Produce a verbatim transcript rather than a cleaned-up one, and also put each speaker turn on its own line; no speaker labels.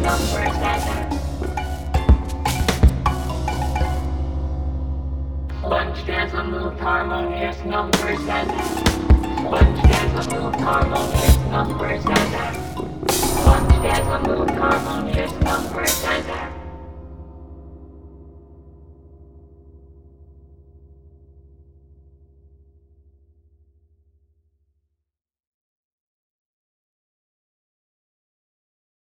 number seven. Lunch dance a move harmonious number seven. Lunch dance a move harmonious.